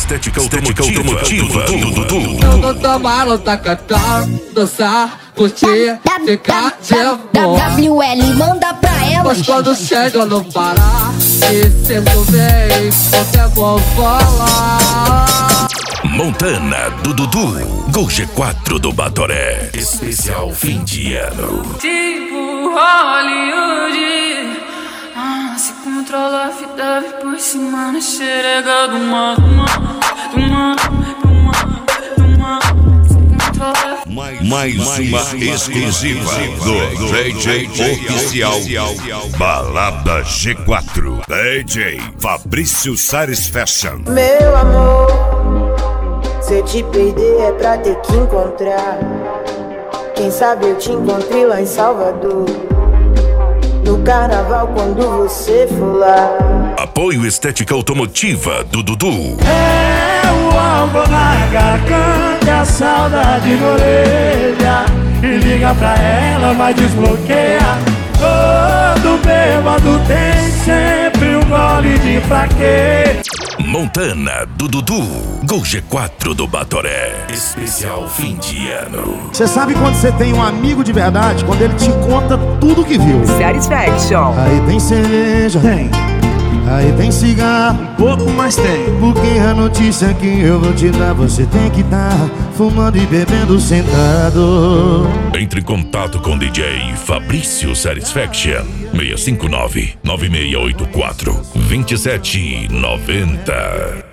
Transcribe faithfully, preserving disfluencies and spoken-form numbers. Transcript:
Estética Automotiva do Dudu. Eu não tô malo, tá cantando, dançar, curtir, ficar de boa. W L manda pra ela. Mas quando chega no Pará, e sempre vem, qualquer vou falar. Montana do Dudu, Gol G quatro do Batoré, especial fim de ano. Tipo Hollywood, ah, se controla a vida, vem por cima na xerega do mar, do mar, do mar, do mar, do mar. Mais, mais uma exclusiva do D J Oficial Balada G quatro, D J Fabrício Satisfaction. Meu amor, se eu te perder é pra ter que encontrar. Quem sabe eu te encontrei lá em Salvador, no carnaval quando você for lá. Apoio Estética Automotiva do Dudu. É o amor na garganta, a saudade na orelha. E liga pra ela, vai desbloquear. Todo bêbado tem sempre um gole de fraqueza. Montana do Dudu, Gol G quatro do Batoré, especial fim de ano. Você sabe quando você tem um amigo de verdade? Quando ele te conta tudo que viu. Satisfaction. Aí tem cerveja, tem. Aí tem cigarro, Um pouco mais tem. porque a notícia que eu vou te dar, você tem que estar fumando e bebendo sentado. Entre em contato com D J Fabrício Satisfaction, seis cinco nove, nove seis oito quatro, dois sete nove zero.